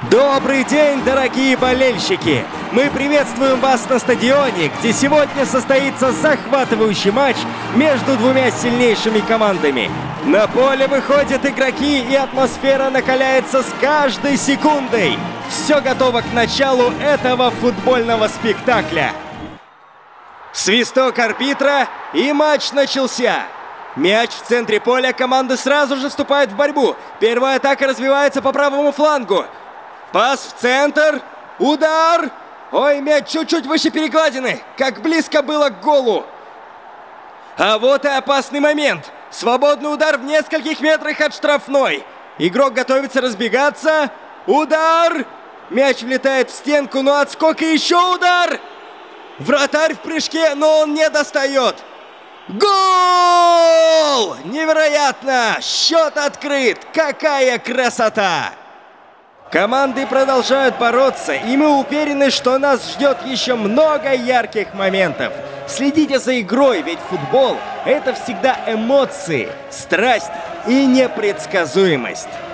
Добрый день, дорогие болельщики! Мы приветствуем вас на стадионе, где сегодня состоится захватывающий матч между двумя сильнейшими командами. На поле выходят игроки, и атмосфера накаляется с каждой секундой. Все готово к началу этого футбольного спектакля. Свисток арбитра, и матч начался. Мяч в центре поля, команды сразу же вступают в борьбу. Первая атака развивается по правому флангу. Пас в центр. Удар. Ой, мяч чуть-чуть выше перекладины. Как близко было к голу. А вот и опасный момент. Свободный удар в нескольких метрах от штрафной. Игрок готовится разбегаться. Удар. Мяч влетает в стенку, но отскок и еще удар. Вратарь в прыжке, но он не достает. Гол! Невероятно! Счет открыт! Какая красота! Команды продолжают бороться, и мы уверены, что нас ждет еще много ярких моментов. Следите за игрой, ведь футбол — это всегда эмоции, страсть и непредсказуемость.